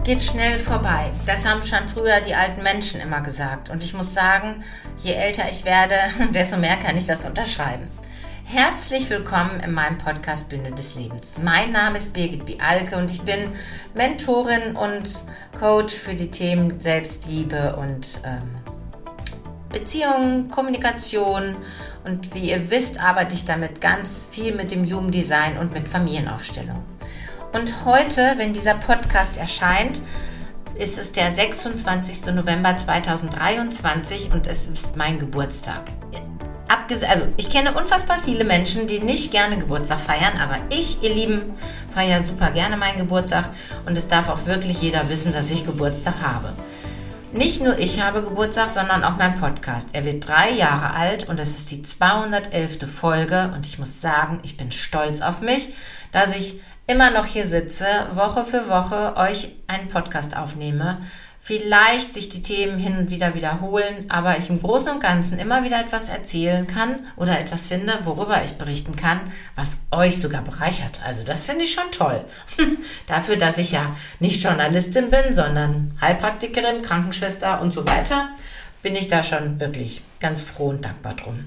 geht schnell vorbei. Das haben schon früher die alten Menschen immer gesagt. Und ich muss sagen, je älter ich werde, desto mehr kann ich das unterschreiben. Herzlich willkommen in meinem Podcast Bühne des Lebens. Mein Name ist Birgit Bialke und ich bin Mentorin und Coach für die Themen Selbstliebe und Beziehungen, Kommunikation. Und wie ihr wisst, arbeite ich damit ganz viel mit dem Human Design und mit Familienaufstellung. Und heute, wenn dieser Podcast erscheint, ist es der 26. November 2023 und es ist mein Geburtstag. Also ich kenne unfassbar viele Menschen, die nicht gerne Geburtstag feiern, aber ich, ihr Lieben, feiere super gerne meinen Geburtstag und es darf auch wirklich jeder wissen, dass ich Geburtstag habe. Nicht nur ich habe Geburtstag, sondern auch mein Podcast. Er wird 3 Jahre alt und es ist die 211. Folge und ich muss sagen, ich bin stolz auf mich, dass ich immer noch hier sitze, Woche für Woche euch einen Podcast aufnehme. Vielleicht sich die Themen hin und wieder wiederholen, aber ich im Großen und Ganzen immer wieder etwas erzählen kann oder etwas finde, worüber ich berichten kann, was euch sogar bereichert. Also das finde ich schon toll. Dafür, dass ich ja nicht Journalistin bin, sondern Heilpraktikerin, Krankenschwester und so weiter, bin ich da schon wirklich ganz froh und dankbar drum.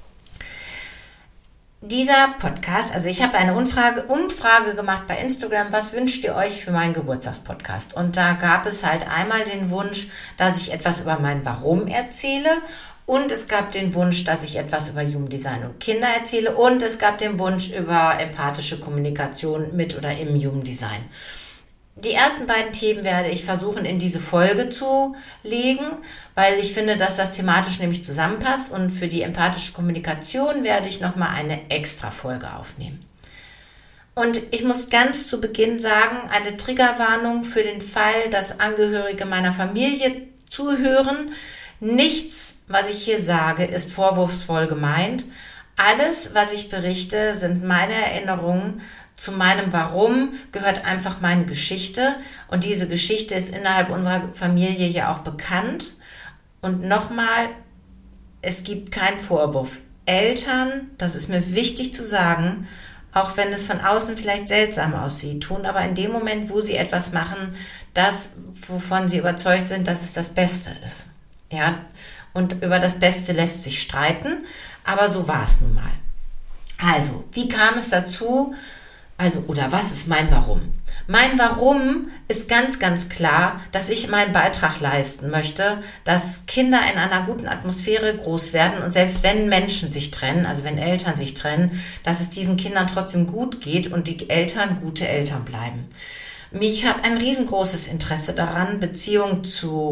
Dieser Podcast, also ich habe eine Umfrage gemacht bei Instagram, was wünscht ihr euch für meinen Geburtstagspodcast? Und da gab es halt einmal den Wunsch, dass ich etwas über mein Warum erzähle und es gab den Wunsch, dass ich etwas über Human Design und Kinder erzähle und es gab den Wunsch über empathische Kommunikation mit oder im Human Design. Die ersten beiden Themen werde ich versuchen in diese Folge zu legen, weil ich finde, dass das thematisch nämlich zusammenpasst und für die empathische Kommunikation werde ich nochmal eine extra Folge aufnehmen. Und ich muss ganz zu Beginn sagen, eine Triggerwarnung für den Fall, dass Angehörige meiner Familie zuhören. Nichts, was ich hier sage, ist vorwurfsvoll gemeint. Alles, was ich berichte, sind meine Erinnerungen. Zu meinem Warum gehört einfach meine Geschichte und diese Geschichte ist innerhalb unserer Familie ja auch bekannt. Und nochmal, es gibt keinen Vorwurf. Eltern, das ist mir wichtig zu sagen, auch wenn es von außen vielleicht seltsam aussieht, tun aber in dem Moment, wo sie etwas machen, das, wovon sie überzeugt sind, dass es das Beste ist. Ja? Und über das Beste lässt sich streiten, aber so war es nun mal. Also, wie kam es dazu? Oder was ist mein Warum? Mein Warum ist ganz, ganz klar, dass ich meinen Beitrag leisten möchte, dass Kinder in einer guten Atmosphäre groß werden und selbst wenn Menschen sich trennen, also wenn Eltern sich trennen, dass es diesen Kindern trotzdem gut geht und die Eltern gute Eltern bleiben. Ich habe ein riesengroßes Interesse daran, Beziehungen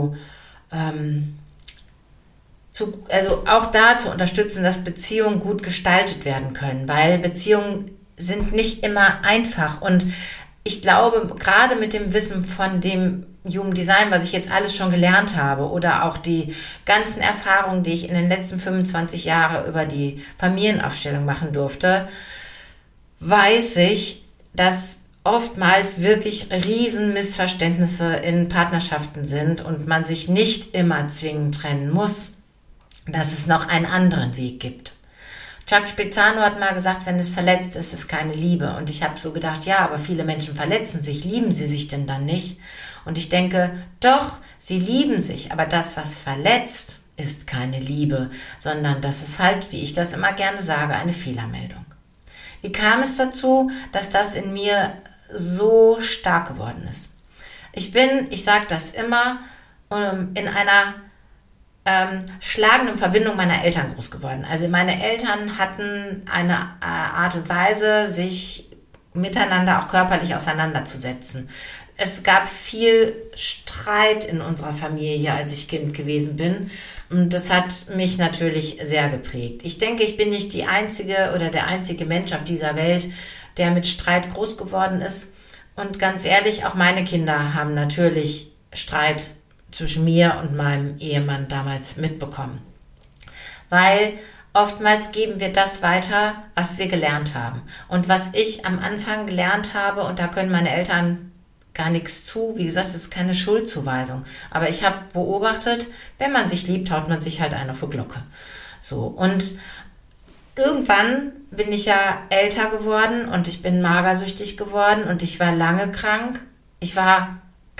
also auch da zu unterstützen, dass Beziehungen gut gestaltet werden können, weil Beziehungen sind nicht immer einfach und ich glaube, gerade mit dem Wissen von dem Human Design, was ich jetzt alles schon gelernt habe oder auch die ganzen Erfahrungen, die ich in den letzten 25 Jahren über die Familienaufstellung machen durfte, weiß ich, dass oftmals wirklich riesen Missverständnisse in Partnerschaften sind und man sich nicht immer zwingend trennen muss, dass es noch einen anderen Weg gibt. Chuck Spezzano hat mal gesagt, wenn es verletzt ist, ist es keine Liebe. Und ich habe so gedacht, ja, aber viele Menschen verletzen sich, lieben sie sich denn dann nicht? Und ich denke, doch, sie lieben sich, aber das, was verletzt, ist keine Liebe, sondern das ist halt, wie ich das immer gerne sage, eine Fehlermeldung. Wie kam es dazu, dass das in mir so stark geworden ist? Ich sage das immer, in einer schlagenden Verbindung meiner Eltern groß geworden. Also meine Eltern hatten eine Art und Weise, sich miteinander auch körperlich auseinanderzusetzen. Es gab viel Streit in unserer Familie, als ich Kind gewesen bin. Und das hat mich natürlich sehr geprägt. Ich denke, ich bin nicht die einzige oder der einzige Mensch auf dieser Welt, der mit Streit groß geworden ist. Und ganz ehrlich, auch meine Kinder haben natürlich Streit zwischen mir und meinem Ehemann damals mitbekommen. Weil oftmals geben wir das weiter, was wir gelernt haben. Und was ich am Anfang gelernt habe, und da können meine Eltern gar nichts zu, wie gesagt, es ist keine Schuldzuweisung. Aber ich habe beobachtet, wenn man sich liebt, haut man sich halt eine vor Glocke. So, und irgendwann bin ich ja älter geworden und ich bin magersüchtig geworden und ich war lange krank. Ich war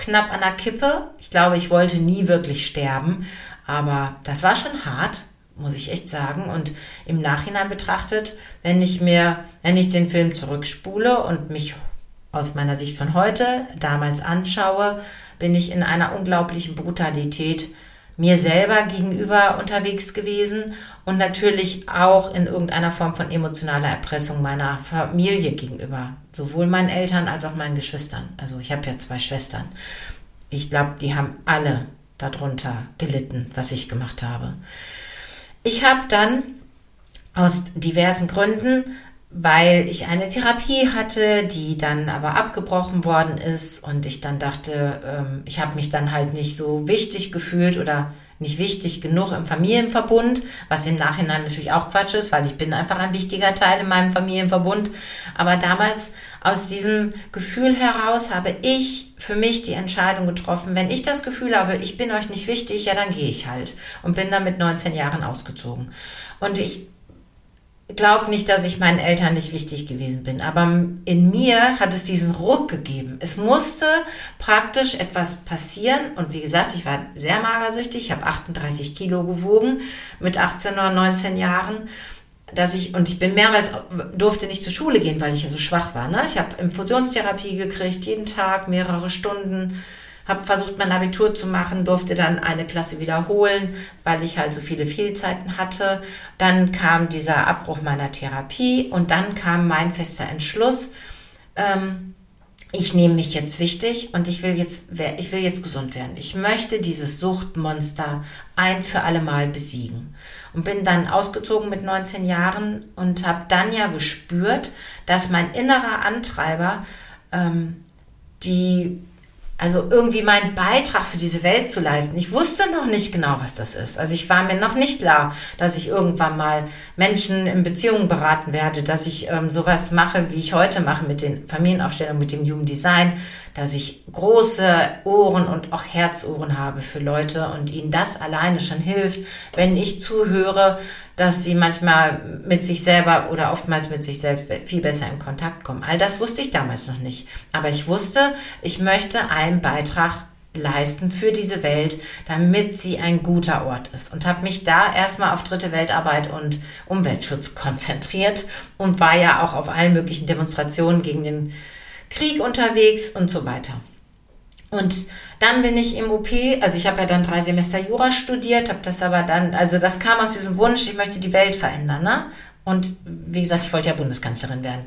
knapp an der Kippe. Ich glaube, ich wollte nie wirklich sterben, aber das war schon hart, muss ich echt sagen. Und im Nachhinein betrachtet, wenn ich den Film zurückspule und mich aus meiner Sicht von heute damals anschaue, bin ich in einer unglaublichen Brutalität mir selber gegenüber unterwegs gewesen und natürlich auch in irgendeiner Form von emotionaler Erpressung meiner Familie gegenüber, sowohl meinen Eltern als auch meinen Geschwistern. Also ich habe ja 2 Schwestern. Ich glaube, die haben alle darunter gelitten, was ich gemacht habe. Ich habe dann aus diversen Gründen, weil ich eine Therapie hatte, die dann aber abgebrochen worden ist und ich dann dachte, ich habe mich dann halt nicht so wichtig gefühlt oder nicht wichtig genug im Familienverbund, was im Nachhinein natürlich auch Quatsch ist, weil ich bin einfach ein wichtiger Teil in meinem Familienverbund. Aber damals aus diesem Gefühl heraus habe ich für mich die Entscheidung getroffen, wenn ich das Gefühl habe, ich bin euch nicht wichtig, ja, dann gehe ich halt. Und bin dann mit 19 Jahren ausgezogen. Und ich glaube nicht, dass ich meinen Eltern nicht wichtig gewesen bin, aber in mir hat es diesen Ruck gegeben. Es musste praktisch etwas passieren und wie gesagt, ich war sehr magersüchtig, ich habe 38 Kilo gewogen mit 18 oder 19 Jahren, ich bin mehrmals, durfte nicht zur Schule gehen, weil ich ja so schwach war. Ne? Ich habe Infusionstherapie gekriegt, jeden Tag mehrere Stunden, habe versucht, mein Abitur zu machen, durfte dann eine Klasse wiederholen, weil ich halt so viele Fehlzeiten hatte. Dann kam dieser Abbruch meiner Therapie und dann kam mein fester Entschluss, ich nehme mich jetzt wichtig und ich will jetzt gesund werden. Ich möchte dieses Suchtmonster ein für alle Mal besiegen. Und bin dann ausgezogen mit 19 Jahren und habe dann ja gespürt, dass mein innerer Antreiber, also irgendwie meinen Beitrag für diese Welt zu leisten. Ich wusste noch nicht genau, was das ist. Also ich war mir noch nicht klar, dass ich irgendwann mal Menschen in Beziehungen beraten werde, dass ich sowas mache, wie ich heute mache mit den Familienaufstellungen, mit dem Human Design, dass ich große Ohren und auch Herzohren habe für Leute und ihnen das alleine schon hilft, wenn ich zuhöre, dass sie manchmal mit sich selber oder oftmals mit sich selbst viel besser in Kontakt kommen. All das wusste ich damals noch nicht. Aber ich wusste, ich möchte einen Beitrag leisten für diese Welt, damit sie ein guter Ort ist. Und habe mich da erstmal auf Dritte Weltarbeit und Umweltschutz konzentriert und war ja auch auf allen möglichen Demonstrationen gegen den Krieg unterwegs und so weiter. Und dann bin ich im OP, also ich habe ja dann 3 Semester Jura studiert, habe das aber dann, also das kam aus diesem Wunsch, ich möchte die Welt verändern, ne? Und wie gesagt, ich wollte ja Bundeskanzlerin werden.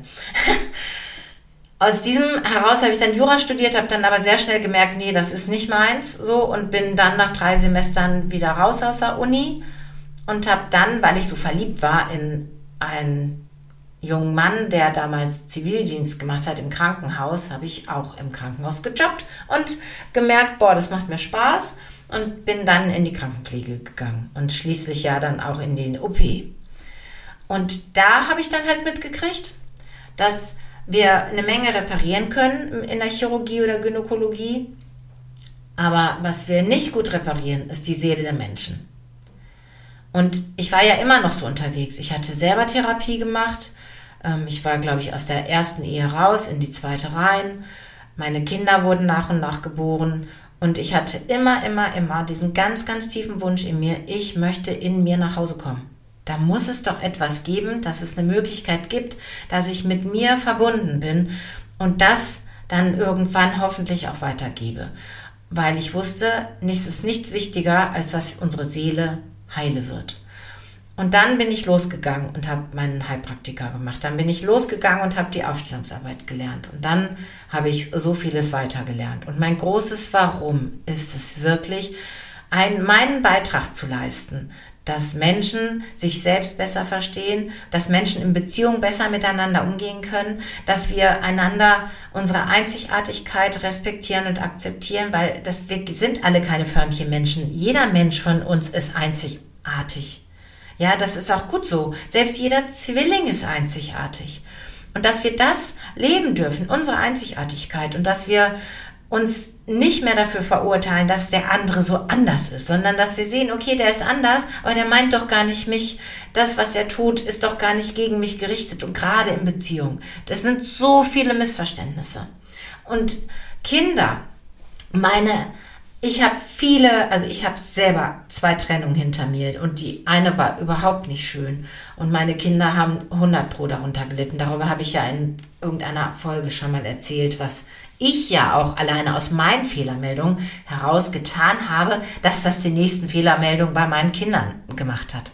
Aus diesem heraus habe ich dann Jura studiert, habe dann aber sehr schnell gemerkt, nee, das ist nicht meins, so, und bin dann nach 3 Semestern wieder raus aus der Uni und habe dann, weil ich so verliebt war in einen jungen Mann, der damals Zivildienst gemacht hat im Krankenhaus, habe ich auch im Krankenhaus gejobbt und gemerkt, boah, das macht mir Spaß und bin dann in die Krankenpflege gegangen und schließlich ja dann auch in den OP. Und da habe ich dann halt mitgekriegt, dass wir eine Menge reparieren können in der Chirurgie oder Gynäkologie, aber was wir nicht gut reparieren, ist die Seele der Menschen. Und ich war ja immer noch so unterwegs. Ich hatte selber Therapie gemacht. Ich war, glaube ich, aus der ersten Ehe raus in die zweite rein. Meine Kinder wurden nach und nach geboren. Und ich hatte immer diesen ganz, ganz tiefen Wunsch in mir, ich möchte in mir nach Hause kommen. Da muss es doch etwas geben, dass es eine Möglichkeit gibt, dass ich mit mir verbunden bin und das dann irgendwann hoffentlich auch weitergebe. Weil ich wusste, es ist nichts wichtiger, als dass unsere Seele heile wird. Und dann bin ich losgegangen und habe meinen Heilpraktiker gemacht. Dann bin ich losgegangen und habe die Aufstellungsarbeit gelernt. Und dann habe ich so vieles weitergelernt. Und mein großes Warum ist es wirklich, meinen Beitrag zu leisten, dass Menschen sich selbst besser verstehen, dass Menschen in Beziehungen besser miteinander umgehen können, dass wir einander unsere Einzigartigkeit respektieren und akzeptieren, weil wir sind alle keine Förmchenmenschen. Jeder Mensch von uns ist einzigartig. Ja, das ist auch gut so. Selbst jeder Zwilling ist einzigartig. Und dass wir das leben dürfen, unsere Einzigartigkeit, und dass wir uns nicht mehr dafür verurteilen, dass der andere so anders ist, sondern dass wir sehen, okay, der ist anders, aber der meint doch gar nicht mich. Das, was er tut, ist doch gar nicht gegen mich gerichtet, und gerade in Beziehungen. Das sind so viele Missverständnisse. Und Kinder, Ich habe selber 2 Trennungen hinter mir und die eine war überhaupt nicht schön und meine Kinder haben 100% darunter gelitten. Darüber habe ich ja in irgendeiner Folge schon mal erzählt, was ich ja auch alleine aus meinen Fehlermeldungen herausgetan habe, dass das die nächsten Fehlermeldungen bei meinen Kindern gemacht hat.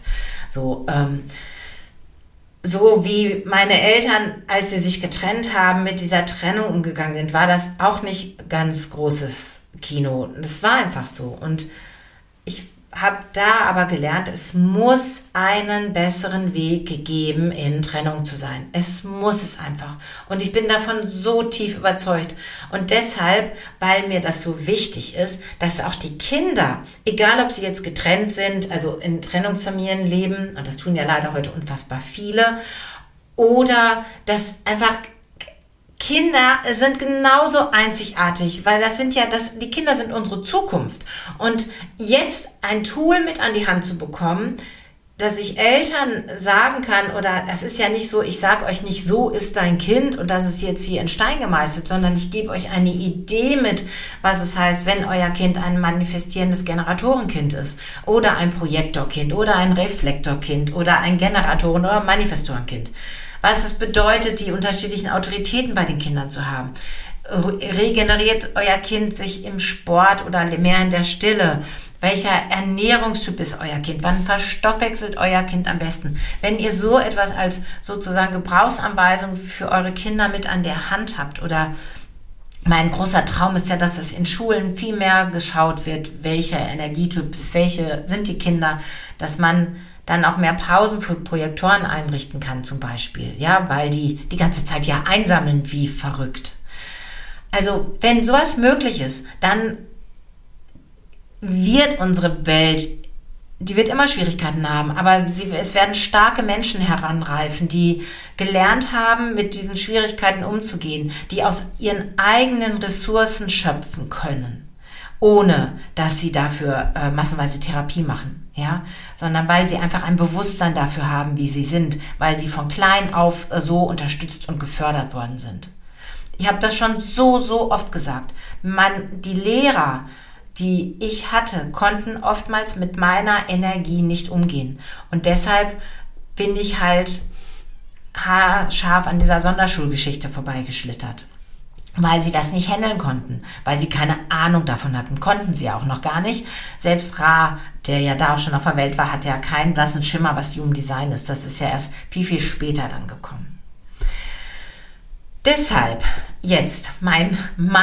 So wie meine Eltern, als sie sich getrennt haben, mit dieser Trennung umgegangen sind, war das auch nicht ganz großes Kino. Das war einfach so. Und ich habe da aber gelernt, es muss einen besseren Weg geben, in Trennung zu sein. Es muss es einfach. Und ich bin davon so tief überzeugt. Und deshalb, weil mir das so wichtig ist, dass auch die Kinder, egal ob sie jetzt getrennt sind, also in Trennungsfamilien leben, und das tun ja leider heute unfassbar viele, oder dass einfach Kinder sind genauso einzigartig, weil die Kinder sind unsere Zukunft. Und jetzt ein Tool mit an die Hand zu bekommen, dass ich Eltern sagen kann, oder das ist ja nicht so, ich sage euch nicht, so ist dein Kind und das ist jetzt hier in Stein gemeißelt, sondern ich gebe euch eine Idee mit, was es heißt, wenn euer Kind ein manifestierendes Generatorenkind ist oder ein Projektorkind oder ein Reflektorkind oder ein Generatoren- oder Manifestorenkind. Was es bedeutet, die unterschiedlichen Autoritäten bei den Kindern zu haben. Regeneriert euer Kind sich im Sport oder mehr in der Stille? Welcher Ernährungstyp ist euer Kind? Wann verstoffwechselt euer Kind am besten? Wenn ihr so etwas als sozusagen Gebrauchsanweisung für eure Kinder mit an der Hand habt, oder mein großer Traum ist ja, dass es in Schulen viel mehr geschaut wird, welcher Energietyp ist, welche sind die Kinder, dass man dann auch mehr Pausen für Projektoren einrichten kann zum Beispiel, ja, weil die ganze Zeit ja einsammeln wie verrückt. Also wenn sowas möglich ist, dann wird unsere Welt, die wird immer Schwierigkeiten haben, aber es werden starke Menschen heranreifen, die gelernt haben, mit diesen Schwierigkeiten umzugehen, die aus ihren eigenen Ressourcen schöpfen können, ohne dass sie dafür massenweise Therapie machen. Ja, sondern weil sie einfach ein Bewusstsein dafür haben, wie sie sind, weil sie von klein auf so unterstützt und gefördert worden sind. Ich habe das schon so oft gesagt. Die Lehrer, die ich hatte, konnten oftmals mit meiner Energie nicht umgehen. Und deshalb bin ich halt haarscharf an dieser Sonderschulgeschichte vorbeigeschlittert. Weil sie das nicht handeln konnten, weil sie keine Ahnung davon hatten, konnten sie auch noch gar nicht. Selbst Ra, der ja da auch schon auf der Welt war, hatte ja keinen blassen Schimmer, was Human Design ist. Das ist ja erst viel später dann gekommen. Deshalb jetzt mein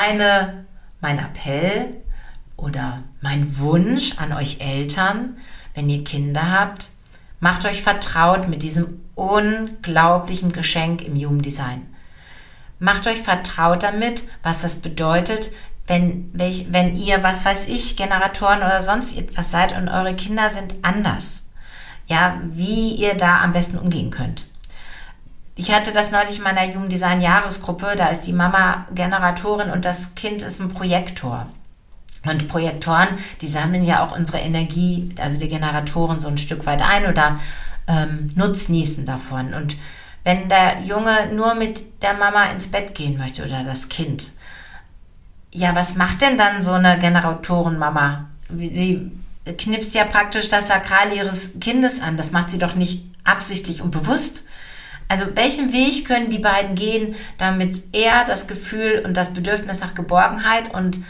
Appell oder mein Wunsch an euch Eltern, wenn ihr Kinder habt, macht euch vertraut mit diesem unglaublichen Geschenk im Human Design. Macht euch vertraut damit, was das bedeutet, wenn ihr, was weiß ich, Generatoren oder sonst etwas seid und eure Kinder sind anders. Ja, wie ihr da am besten umgehen könnt. Ich hatte das neulich in meiner Human Design Jahresgruppe, da ist die Mama Generatorin und das Kind ist ein Projektor. Und Projektoren, die sammeln ja auch unsere Energie, also die Generatoren so ein Stück weit ein oder nutznießen davon. Und wenn der Junge nur mit der Mama ins Bett gehen möchte oder das Kind, ja, was macht denn dann so eine Generatorenmama? Sie knipst ja praktisch das Sakral ihres Kindes an. Das macht sie doch nicht absichtlich und bewusst. Also welchen Weg können die beiden gehen, damit er das Gefühl und das Bedürfnis nach Geborgenheit und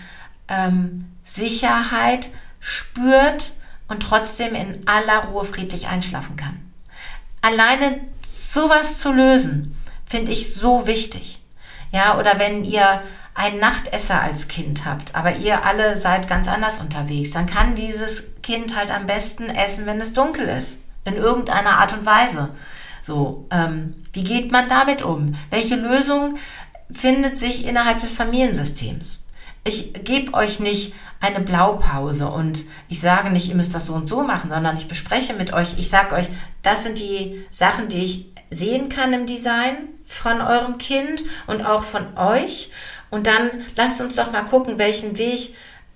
Sicherheit spürt und trotzdem in aller Ruhe friedlich einschlafen kann? Alleine sowas zu lösen, finde ich so wichtig. Ja, oder wenn ihr einen Nachtesser als Kind habt, aber ihr alle seid ganz anders unterwegs, dann kann dieses Kind halt am besten essen, wenn es dunkel ist. In irgendeiner Art und Weise. So, wie geht man damit um? Welche Lösung findet sich innerhalb des Familiensystems? Ich gebe euch nicht eine Blaupause und ich sage nicht, ihr müsst das so und so machen, sondern ich bespreche mit euch, ich sage euch, das sind die Sachen, die ich sehen kann im Design von eurem Kind und auch von euch. Und dann lasst uns doch mal gucken, welchen Weg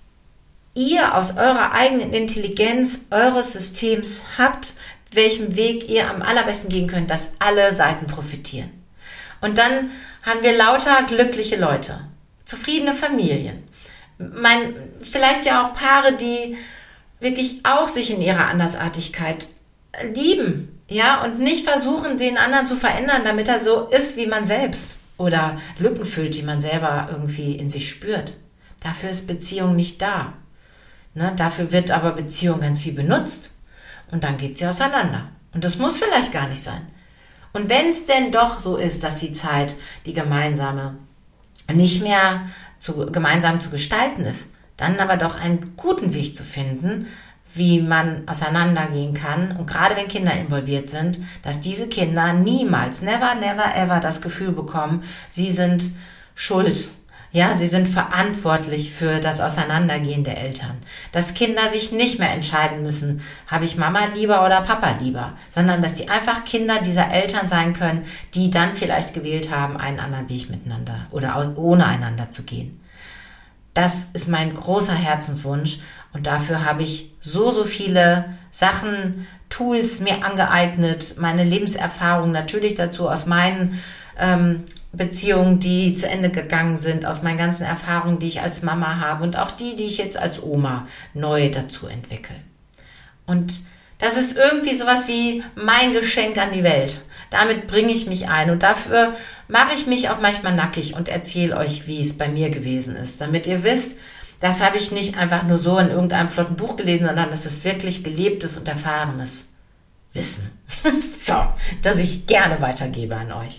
ihr aus eurer eigenen Intelligenz eures Systems habt, welchen Weg ihr am allerbesten gehen könnt, dass alle Seiten profitieren. Und dann haben wir lauter glückliche Leute, zufriedene Familien, Vielleicht ja auch Paare, die wirklich auch sich in ihrer Andersartigkeit lieben, ja, und nicht versuchen, den anderen zu verändern, damit er so ist wie man selbst oder Lücken füllt, die man selber irgendwie in sich spürt. Dafür ist Beziehung nicht da. Ne? Dafür wird aber Beziehung ganz viel benutzt und dann geht sie auseinander. Und das muss vielleicht gar nicht sein. Und wenn es denn doch so ist, dass die Zeit, die gemeinsame, nicht mehr gemeinsam zu gestalten ist, dann aber doch einen guten Weg zu finden, wie man auseinandergehen kann. Und gerade wenn Kinder involviert sind, dass diese Kinder niemals, never, never, ever das Gefühl bekommen, sie sind schuld. Ja, sie sind verantwortlich für das Auseinandergehen der Eltern. Dass Kinder sich nicht mehr entscheiden müssen, habe ich Mama lieber oder Papa lieber, sondern dass sie einfach Kinder dieser Eltern sein können, die dann vielleicht gewählt haben, einen anderen Weg miteinander oder ohne einander zu gehen. Das ist mein großer Herzenswunsch und dafür habe ich so viele Sachen, Tools mir angeeignet, meine Lebenserfahrung natürlich dazu aus meinen Beziehungen, die zu Ende gegangen sind, aus meinen ganzen Erfahrungen, die ich als Mama habe und auch die ich jetzt als Oma neu dazu entwickle. Und das ist irgendwie sowas wie mein Geschenk an die Welt. Damit bringe ich mich ein und dafür mache ich mich auch manchmal nackig und erzähle euch, wie es bei mir gewesen ist, damit ihr wisst, das habe ich nicht einfach nur so in irgendeinem flotten Buch gelesen, sondern das ist wirklich gelebtes und erfahrenes Wissen. So, das ich gerne weitergebe an euch.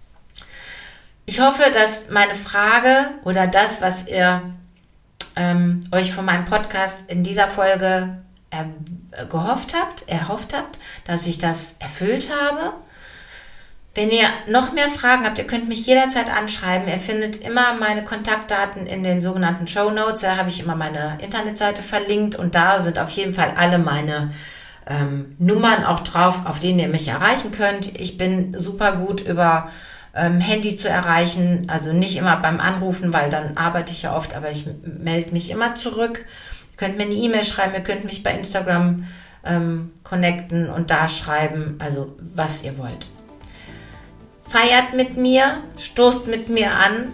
Ich hoffe, dass meine Frage oder das, was ihr euch von meinem Podcast in dieser Folge erhofft habt, dass ich das erfüllt habe. Wenn ihr noch mehr Fragen habt, ihr könnt mich jederzeit anschreiben. Ihr findet immer meine Kontaktdaten in den sogenannten Shownotes. Da habe ich immer meine Internetseite verlinkt und da sind auf jeden Fall alle meine Nummern auch drauf, auf denen ihr mich erreichen könnt. Ich bin super gut über Handy zu erreichen, also nicht immer beim Anrufen, weil dann arbeite ich ja oft, aber ich melde mich immer zurück. Ihr könnt mir eine E-Mail schreiben, ihr könnt mich bei Instagram connecten und da schreiben, also was ihr wollt. Feiert mit mir, stoßt mit mir an,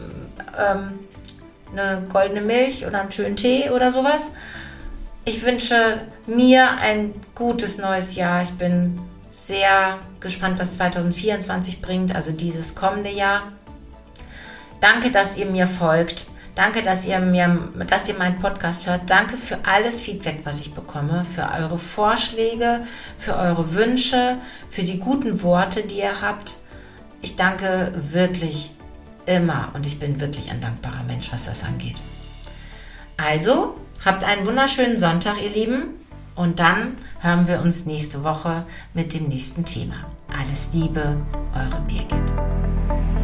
eine goldene Milch oder einen schönen Tee oder sowas. Ich wünsche mir ein gutes neues Jahr. Ich bin sehr gespannt, was 2024 bringt, also dieses kommende Jahr. Danke, dass ihr mir folgt. Danke, dass ihr meinen Podcast hört. Danke für alles Feedback, was ich bekomme, für eure Vorschläge, für eure Wünsche, für die guten Worte, die ihr habt. Ich danke wirklich immer und ich bin wirklich ein dankbarer Mensch, was das angeht. Also, habt einen wunderschönen Sonntag, ihr Lieben. Und dann hören wir uns nächste Woche mit dem nächsten Thema. Alles Liebe, eure Birgit.